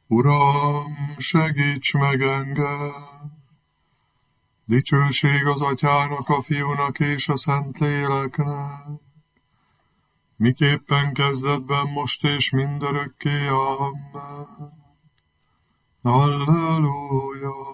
Uram, segíts meg engem! Dicsőség az Atyának, a Fiúnak és a Szentléleknek, miképpen kezdetben, most és mindörökké. Amen. Halleluja!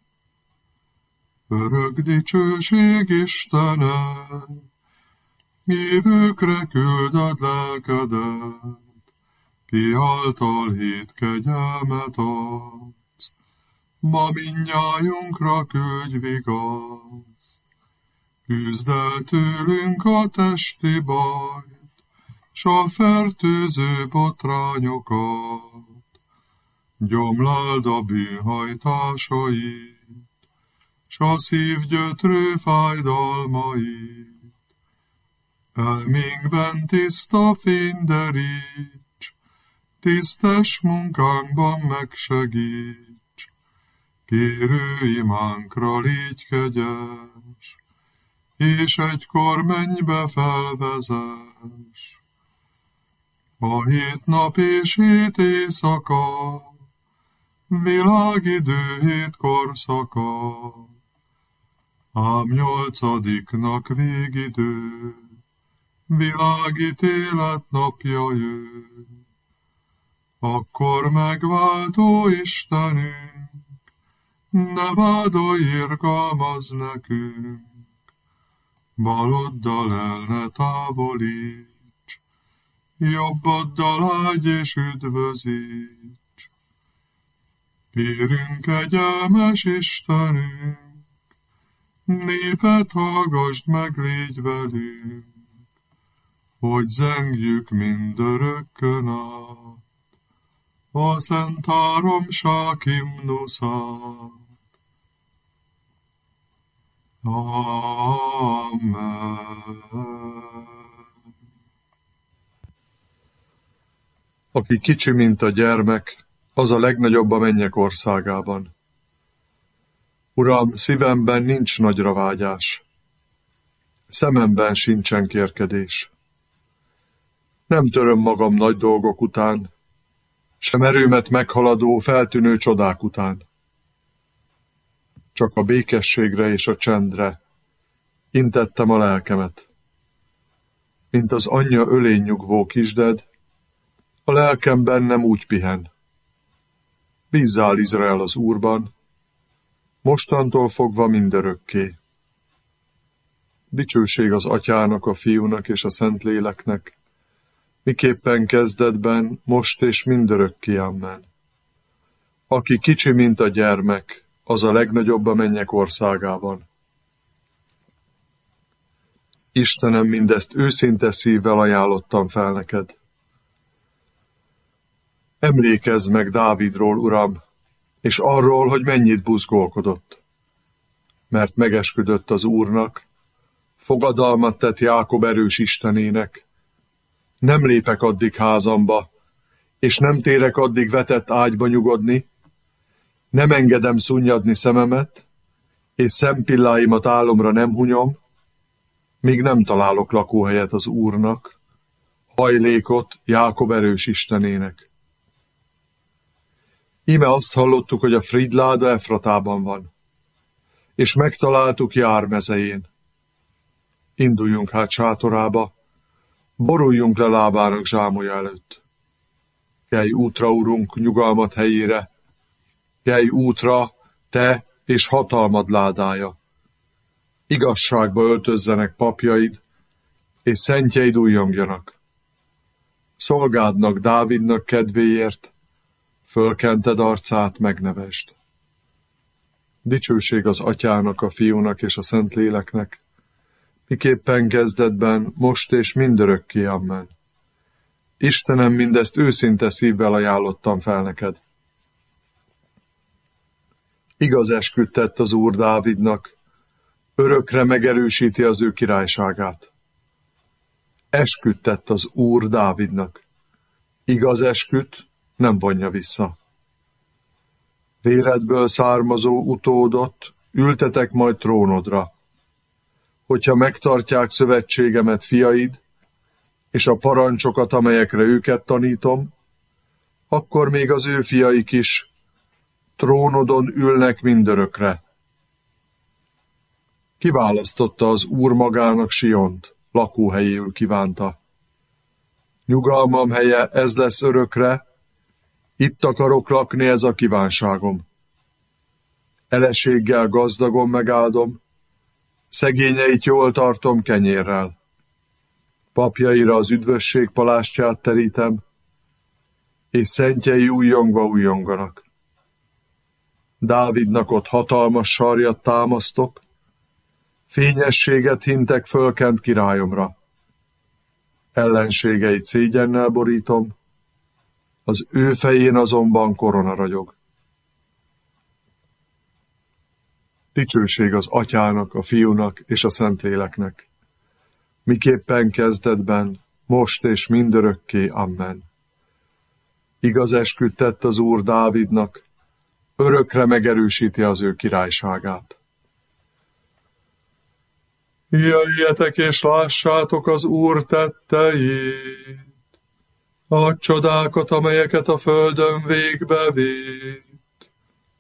Örök dicsőség Istenek, hívőkre küldöd lelkedet, ki által hit kegyelmet adsz. Ma mindnyájunkra küldj vigaszt, küzd el tőlünk a testi bajt, s a fertőző botrányokat, gyomláld a bűnhajtásait, s a szív gyötrő fájdalmait. Elménkben tiszta fény deríts, tisztes munkánkban megsegíts, kérő imánkra légy kegyes, és egykor mennybe felvezess. A 7 nap és 7 éjszaka, világidő 7 korszaka, ám 8. végidő, világítélet napja jön. Akkor megváltó Istenünk, ne vádolj, irgalmazz nekünk, baloddal el ne távolíts, jobboddal áldj és üdvözíts. Kérünk, kegyelmes Istenünk, népet hallgassd meg, légy velünk, hogy zengjük mindörökkön át a Szent Háromság himnuszát. Amen. Aki kicsi, mint a gyermek, az a legnagyobb a mennyek országában. Uram, szívemben nincs nagyra vágyás, szememben sincsen kérkedés. Nem töröm magam nagy dolgok után, sem erőmet meghaladó, feltűnő csodák után. Csak a békességre és a csendre intettem a lelkemet. Mint az anyja ölén nyugvó kisded, a lelkem bennem úgy pihen. Bízzál, Izrael, az Úrban, mostantól fogva mindörökké. Dicsőség az Atyának, a Fiúnak és a Szentléleknek, miképpen kezdetben, most és mindörökké. Amen. Aki kicsi, mint a gyermek, az a legnagyobb a mennyek országában. Istenem, mindezt őszinte szívvel ajánlottam fel neked. Emlékezz meg Dávidról, Uram, és arról, hogy mennyit buzgolkodott. Mert megesküdött az Úrnak, fogadalmat tett Jákob erős Istenének. Nem lépek addig házamba, és nem térek addig vetett ágyba nyugodni, nem engedem szunnyadni szememet, és szempilláimat álomra nem hunyom, míg nem találok lakóhelyet az Úrnak, hajlékot Jákob erős Istenének. Íme azt hallottuk, hogy a Fridláda Efratában van, és megtaláltuk Jár mezején. Induljunk hát sátorába, boruljunk le lábának zsámolya előtt. Kelj útra, Urunk, nyugalmat helyére, kelj útra, te és hatalmad ládája. Igazságba öltözzenek papjaid, és szentjeid újjongjanak. Szolgádnak, Dávidnak kedvéért, fölkented arcát, megnevesd. Dicsőség az Atyának, a Fiúnak és a Szentléleknek, miképpen kezdetben, most és mindörökké. Amen. Istenem, mindezt őszinte szívvel ajánlottam fel neked. Igaz esküt tett az Úr Dávidnak, örökre megerősíti az ő királyságát. Esküt tett az Úr Dávidnak. Igaz esküt nem vonja vissza. Véredből származó utódot ültetek majd trónodra, hogyha megtartják szövetségemet fiaid, és a parancsokat, amelyekre őket tanítom, akkor még az ő fiaik is trónodon ülnek mindörökre. Kiválasztotta az Úr magának Siont, lakóhelyéül kívánta. Nyugalmam helye ez lesz örökre, itt akarok lakni, ez a kívánságom. Eleséggel gazdagon megáldom, szegényeit jól tartom kenyérrel. Papjaira az üdvösség palástját terítem, és szentjei újjonganak. Dávidnak ott hatalmas sarjat támasztok, fényességet hintek fölkent királyomra. Ellenségeit szégyennel borítom, az ő fején azonban korona ragyog. Dicsőség az Atyának, a Fiúnak és a Szentléleknek, miképpen kezdetben, most és mindörökké. Amen. Igaz esküt tett az Úr Dávidnak, örökre megerősíti az ő királyságát. Jöjjetek és lássátok az Úr tetteit, a csodákat, amelyeket a földön végbe vitt.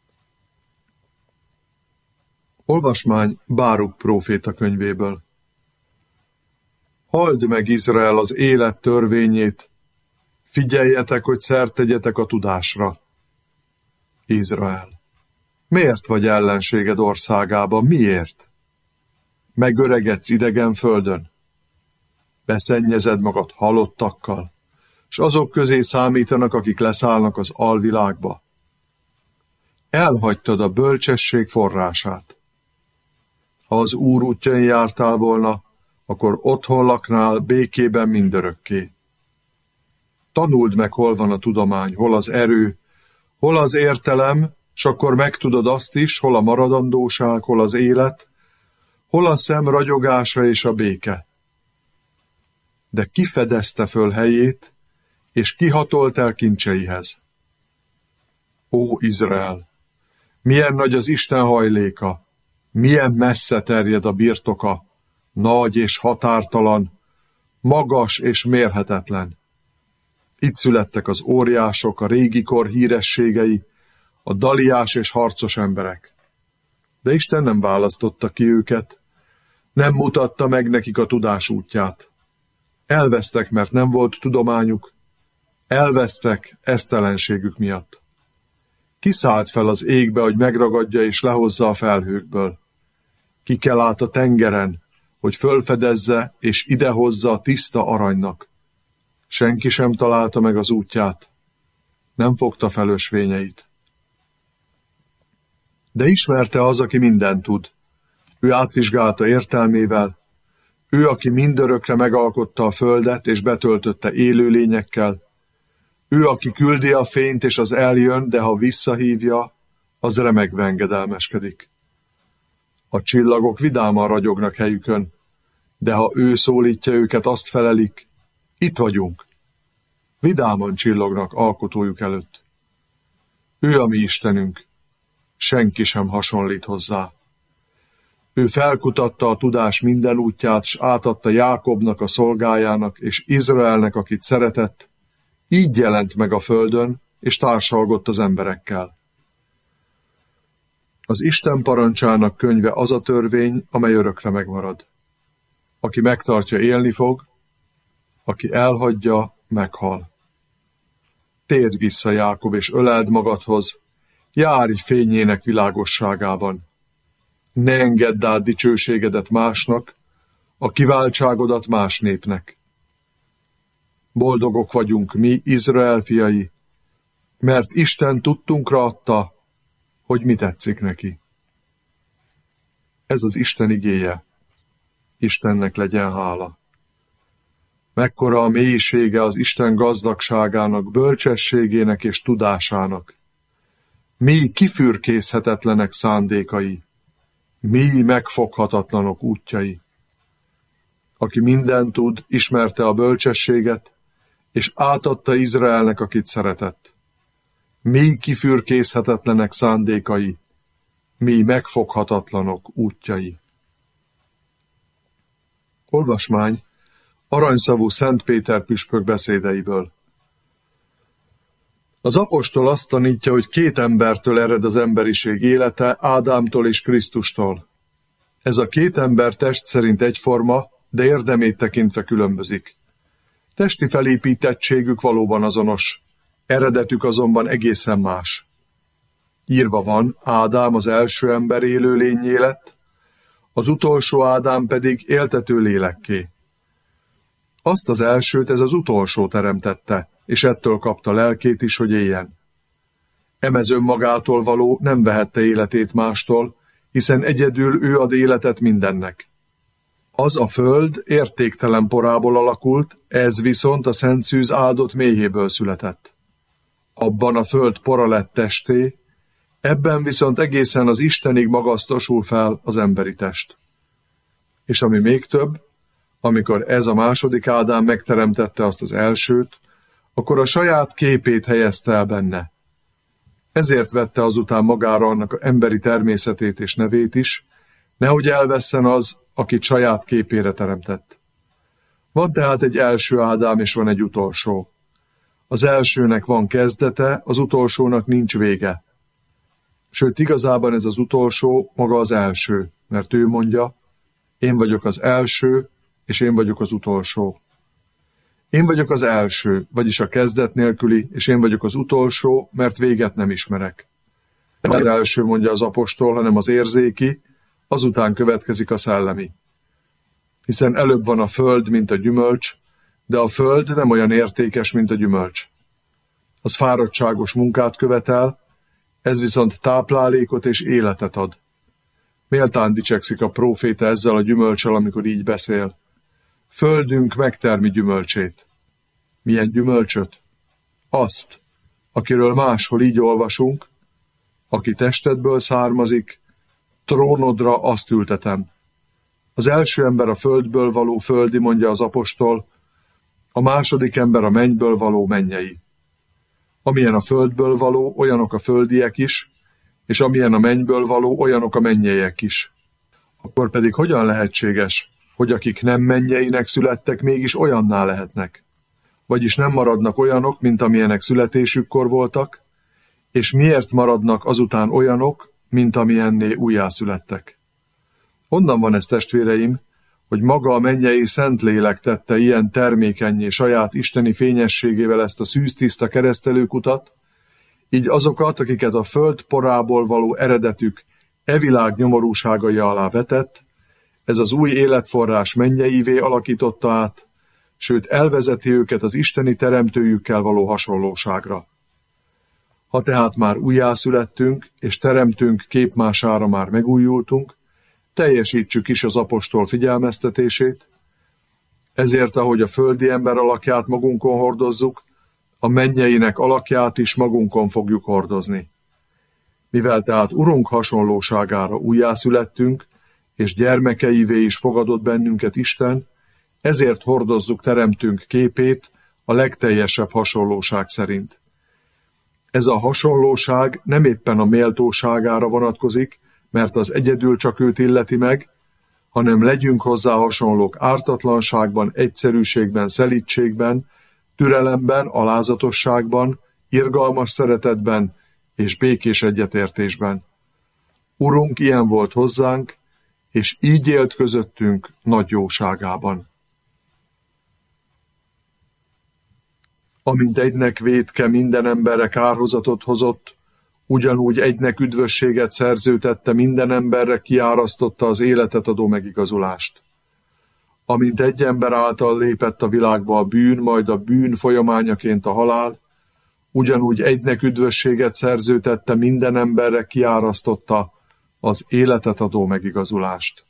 Olvasmány Báruk próféta könyvéből. Halld meg, Izrael, az élet törvényét, figyeljetek, hogy szert tegyetek a tudásra. Izrael, miért vagy ellenséged országában, miért? Megöregedsz idegen földön? Beszennyezed magad halottakkal, s azok közé számítanak, akik leszállnak az alvilágba. Elhagytad a bölcsesség forrását. Ha az Úr útjain jártál volna, akkor otthon laknál békében mindörökké. Tanuld meg, hol van a tudomány, hol az erő, hol az értelem, s akkor megtudod azt is, hol a maradandóság, hol az élet, hol a szem ragyogása és a béke. De ki fedezte föl helyét, és ki hatolt el kincseihez? Ó, Izrael! Milyen nagy az Isten hajléka, milyen messze terjed a birtoka, nagy és határtalan, magas és mérhetetlen. Itt születtek az óriások, a régi kor hírességei, a daliás és harcos emberek. De Isten nem választotta ki őket, nem mutatta meg nekik a tudás útját. Elvesztek, mert nem volt tudományuk, elvesztek esztelenségük miatt. Kiszállt fel az égbe, hogy megragadja és lehozza a felhőkből. Kikel át a tengeren, hogy fölfedezze és idehozza a tiszta aranynak. Senki sem találta meg az útját, nem fogta fel ösvényeit. De ismerte az, aki mindent tud. Ő átvizsgálta értelmével, ő, aki mindörökre megalkotta a földet és betöltötte élőlényekkel, ő, aki küldi a fényt és az eljön, de ha visszahívja, az remegve engedelmeskedik. A csillagok vidáman ragyognak helyükön, de ha ő szólítja őket, azt felelik, itt vagyunk. Vidáman csillognak alkotójuk előtt. Ő a mi Istenünk, senki sem hasonlít hozzá. Ő felkutatta a tudás minden útját, s átadta Jákobnak, a szolgájának, és Izraelnek, akit szeretett, így jelent meg a földön, és társalgott az emberekkel. Az Isten parancsának könyve az a törvény, amely örökre megmarad. Aki megtartja, élni fog, aki elhagyja, meghal. Térj vissza, Jákob, és öleld magadhoz, járj fényének világosságában. Ne engedd át dicsőségedet másnak, a kiváltságodat más népnek. Boldogok vagyunk mi, Izrael fiai, mert Isten tudtunkra adta, hogy mi tetszik neki. Ez az Isten igéje. Istennek legyen hála. Mekkora a mélysége az Isten gazdagságának, bölcsességének és tudásának. Mi kifürkészhetetlenek szándékai, mi megfoghatatlanok útjai. Aki mindent tud, ismerte a bölcsességet, és átadta Izraelnek, akit szeretett. Mi kifürkészhetetlenek szándékai, mi megfoghatatlanok útjai. Olvasmány aranyszavú Szent Péter püspök beszédeiből. Az apostol azt tanítja, hogy 2 embertől ered az emberiség élete, Ádámtól és Krisztustól. Ez a 2 ember test szerint egyforma, de érdemét tekintve különbözik. Testi felépítettségük valóban azonos, eredetük azonban egészen más. Írva van, Ádám az első ember élőlényé lett, az utolsó Ádám pedig éltető lélekké. Azt az elsőt ez az utolsó teremtette, és ettől kapta lelkét is, hogy éljen. Emez önmagától való nem vehette életét mástól, hiszen egyedül ő ad életet mindennek. Az a föld értéktelen porából alakult, ez viszont a Szent Szűz áldott méhéből született. Abban a föld pora lett testé, ebben viszont egészen az Istenig magasztosul fel az emberi test. És ami még több, amikor ez a második Ádám megteremtette azt az elsőt, akkor a saját képét helyezte el benne. Ezért vette azután magára annak emberi természetét és nevét is, nehogy elvesszen az, akit saját képére teremtett. Van tehát egy első Ádám, és van egy utolsó. Az elsőnek van kezdete, az utolsónak nincs vége. Sőt, igazában ez az utolsó maga az első, mert ő mondja, én vagyok az első, és én vagyok az utolsó. Én vagyok az első, vagyis a kezdet nélküli, és én vagyok az utolsó, mert véget nem ismerek. Nem az első, mondja az apostol, hanem az érzéki, azután következik a szellemi. Hiszen előbb van a föld, mint a gyümölcs, de a föld nem olyan értékes, mint a gyümölcs. Az fáradtságos munkát követel, ez viszont táplálékot és életet ad. Méltán dicsekszik a próféta ezzel a gyümölcsel, amikor így beszél. Földünk megtermi gyümölcsét. Milyen gyümölcsöt? Azt, akiről máshol így olvasunk, aki testedből származik, trónodra azt ültetem. Az első ember a földből való földi, mondja az apostol, a második ember a mennyből való mennyei. Amilyen a földből való, olyanok a földiek is, és amilyen a mennyből való, olyanok a mennyeiek is. Akkor pedig hogyan lehetséges, hogy akik nem mennyeinek születtek, mégis olyanná lehetnek? Vagyis nem maradnak olyanok, mint amilyenek születésükkor voltak, és miért maradnak azután olyanok, mint amilyenné újjászülettek? Honnan van ez, testvéreim, hogy maga a mennyei Szentlélek tette ilyen termékennyé saját isteni fényességével ezt a szűztiszta keresztelőkutat, így azokat, akiket a föld porából való eredetük világ nyomorúságai alá vetett, ez az új életforrás mennyeivé alakította át, sőt elvezeti őket az isteni teremtőjükkel való hasonlóságra. Ha tehát már újjászülettünk, és teremtőnk képmására már megújultunk, teljesítsük is az apostol figyelmeztetését, ezért, ahogy a földi ember alakját magunkon hordozzuk, a mennyeinek alakját is magunkon fogjuk hordozni. Mivel tehát Urunk hasonlóságára újjászülettünk, és gyermekeivé is fogadott bennünket Isten, ezért hordozzuk teremtőnk képét a legteljesebb hasonlóság szerint. Ez a hasonlóság nem éppen a méltóságára vonatkozik, mert az egyedül csak őt illeti meg, hanem legyünk hozzá hasonlók ártatlanságban, egyszerűségben, szelídségben, türelemben, alázatosságban, irgalmas szeretetben és békés egyetértésben. Urunk ilyen volt hozzánk, és így élt közöttünk nagy jóságában. Amint egynek vétke minden emberre kárhozatot hozott, ugyanúgy egynek üdvösséget szerződtette minden emberre, kiárasztotta az életet adó megigazulást. Amint egy ember által lépett a világba a bűn, majd a bűn folyamányaként a halál, ugyanúgy egynek üdvösséget szerződtette minden emberre, kiárasztotta az életet adó megigazulást.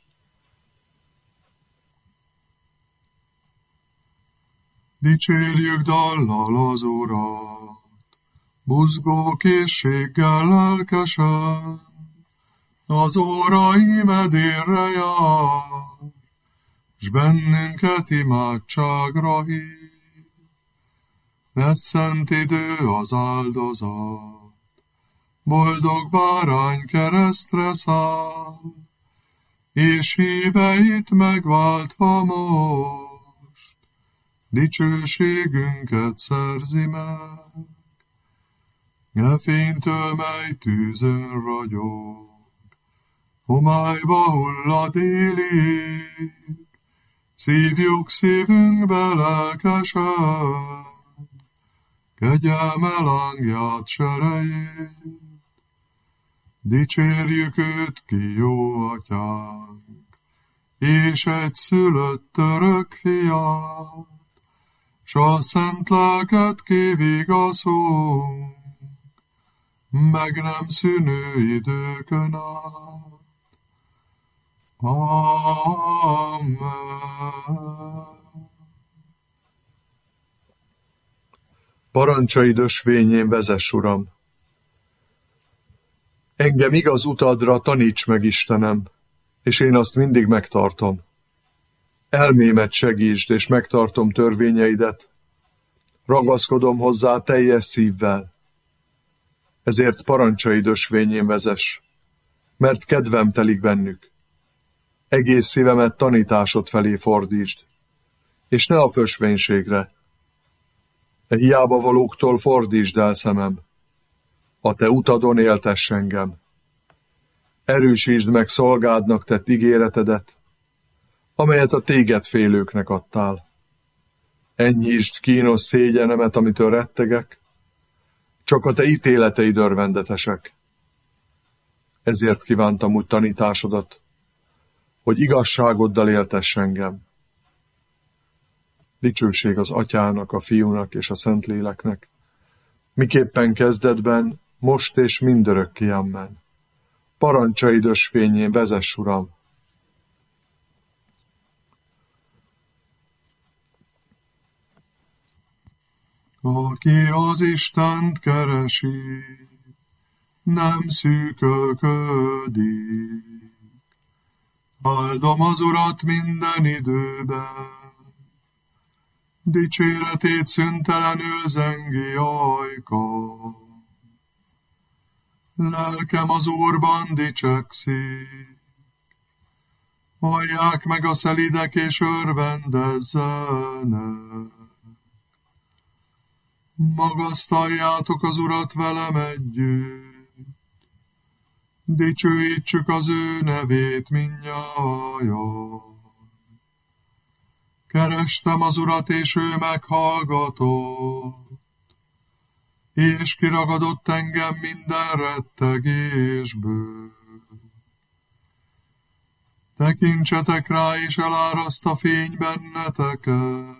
Dicsérjük dallal az Urat, buzgó készséggel lelkesen, az órai medérre jár, s bennünket imádságra hív. Lesz szent idő az áldozat, boldog bárány keresztre száll, és híveit megváltva most, dicsőségünket szerzi meg. E fénytől, mely tűzön ragyog, homályba hullad élig, szívjuk szívünkbe lelkesen, kegyelme lángját serejét. Dicsérjük őt ki, jó atyánk, és egyszülött örök fiát, s a szent lelket kivigaszunk, meg nem szűnő időkön át. Amen. Parancsaid ösvényén vezess, Uram! Engem igaz utadra taníts meg, Istenem, és én azt mindig megtartom. Elmémet segítsd, és megtartom törvényeidet. Ragaszkodom hozzá teljes szívvel. Ezért parancsaid ösvényén vezess, mert kedvem telik bennük. Egész szívemet tanításod felé fordítsd, és ne a fösvénységre. E hiába valóktól fordítsd el szemem. A te utadon éltess engem. Erősítsd meg szolgádnak tett ígéretedet, amelyet a téged félőknek adtál. Enyhítsd kínos szégyenemet, amitől rettegek, csak a te ítéleteid örvendetesek. Ezért kívántam úgy tanításodat, hogy igazságoddal éltess engem. Dicsőség az Atyának, a Fiúnak és a Szentléleknek, miképpen kezdetben, most és mindörökké, amen. Parancsaid ösvényén vezess, Uram! Aki az Istent keresi, nem szűkölködik. Áldom az Urat minden időben, dicséretét szüntelenül zengi ajka. Lelkem az Úrban dicsekszik, hallják meg a szelídek és örvendezzenek. Magasztaljátok az Urat velem együtt, dicsőítsük az ő nevét mindnyájan. Kerestem az Urat, és ő meghallgatott, és kiragadott engem minden rettegésből. Tekintsetek rá, és eláraszt a fény benneteket,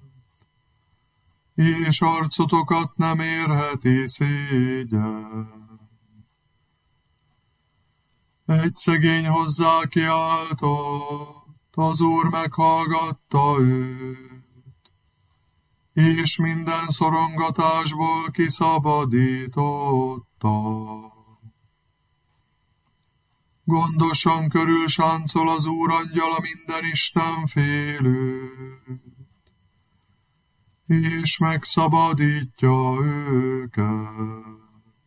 és arcotokat nem érheti szégyen. Egy szegény hozzá kiáltott, az Úr meghallgatta őt, és minden szorongatásból kiszabadította. Gondosan körül sáncol az Úr angyala minden Isten félőt, és megszabadítja őket.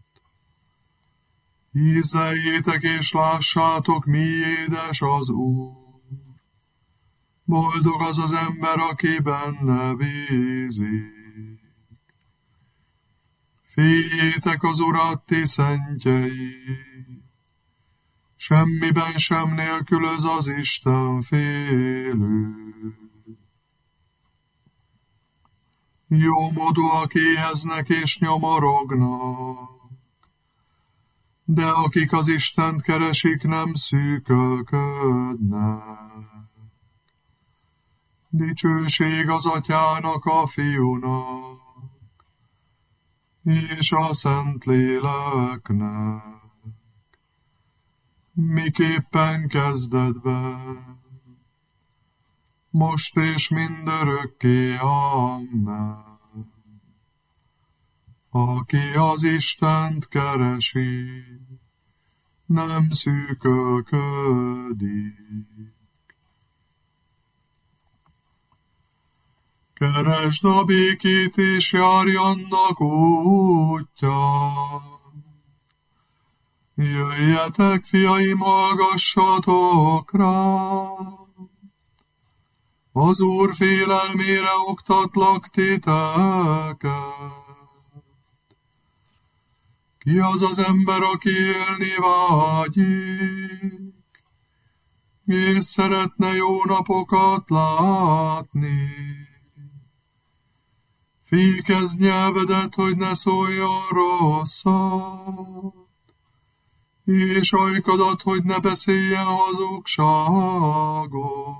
Ízleljétek és lássátok, mi édes az Úr. Boldog az az ember, aki benne bízik. Féljétek az Urat, ti szentjei, semmiben sem nélkülöz az Isten félő. Jó módúak éheznek és nyomorognak, de akik az Istent keresik, nem szűkölködnek. Dicsőség az Atyának, a Fiúnak, és a Szentléleknek, miképpen kezdetben, most és mindörökké, amen. Aki az Istent keresi, nem szűkölködik. Keresd a békét, és járj annak útján. Jöjjetek, fiaim, hallgassatok rám. Az Úr félelmére oktatlak titeket. Ki az az ember, aki élni vágyik, és szeretne jó napokat látni? Fékezd nyelvedet, hogy ne szóljon rosszat, és ajkadat, hogy ne beszéljen hazugságot.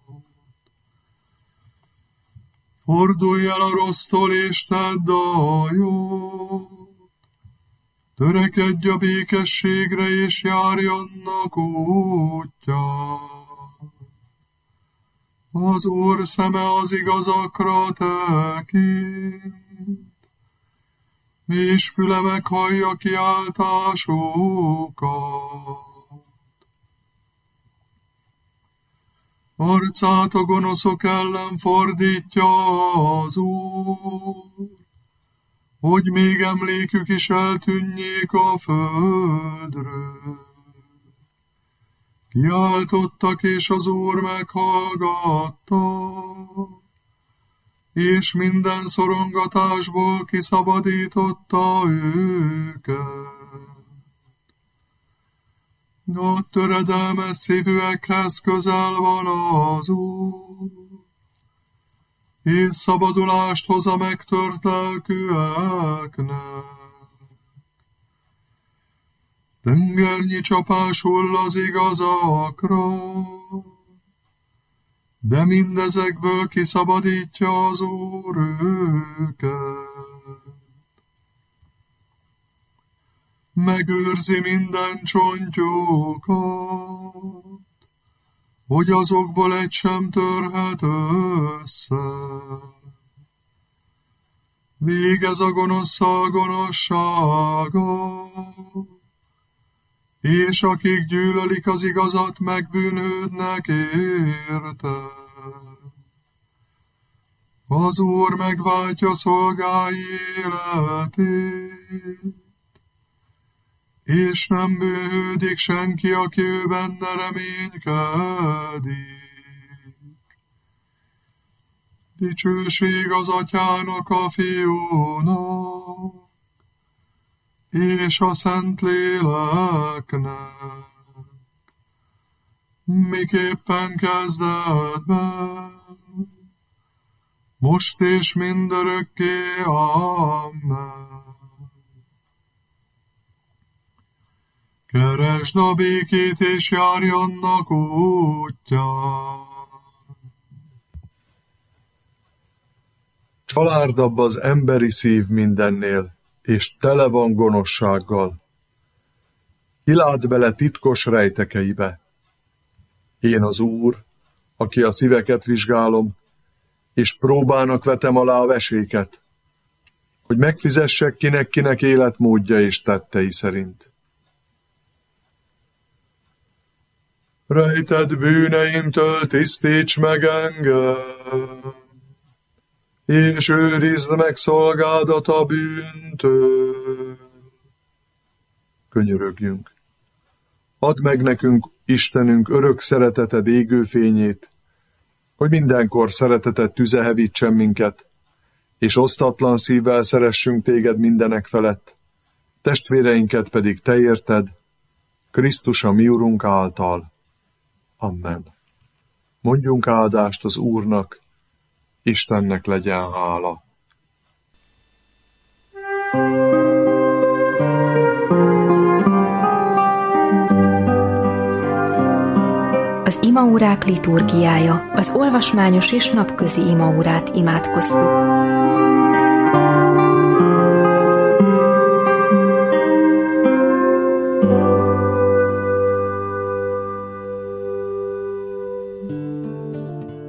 Fordulj el a rossztól, és tedd a jót. Törekedj a békességre, és járj annak útján. Az Úr szeme az igazakra tekint, és füle meghallja kiáltásukat. Arcát a gonoszok ellen fordítja az Úr, hogy még emlékük is eltűnjék a földről. Kiáltottak, és az Úr meghallgatta, és minden szorongatásból kiszabadította őket. A töredelmes szívűekhez közel van az Úr, és szabadulást hoz a megtört lelkűeknek. Tengernyi csapás hull az igazakra, de mindezekből kiszabadítja az Úr őket. Megőrzi minden csontjukat, hogy azokból egy sem törhet össze. Végez a gonoszszal gonoszságot, és akik gyűlölik az igazat, megbűnődnek érte. Az Úr megváltja szolgái életét, és nem bűnhődik senki, aki ő benne reménykedik. Dicsőség az Atyának, a Fiúnak, és a Szentléleknek, miképpen kezdetben, most és mindörökké. Amen. Keresd a békét, és járj annak útján. Csalárdabb az emberi szív mindennél, és tele van gonoszsággal. Ki lát bele titkos rejtekeibe? Én az Úr, aki a szíveket vizsgálom, és próbának vetem alá a veséket, hogy megfizessek kinek életmódja és tettei szerint. Rejtett bűneimtől tisztíts meg engem, és őrizd meg szolgádat a bűntől. Könyörögjünk. Add meg nekünk, Istenünk, örök szereteted égő fényét, hogy mindenkor szereteted tüze hevítsen minket, és osztatlan szívvel szeressünk téged mindenek felett, testvéreinket pedig te érted, Krisztus a mi Urunk által. Amen. Mondjunk áldást az Úrnak, Istennek legyen hála. Az imaórák liturgiája, az olvasmányos és napközi imaórát imádkoztuk.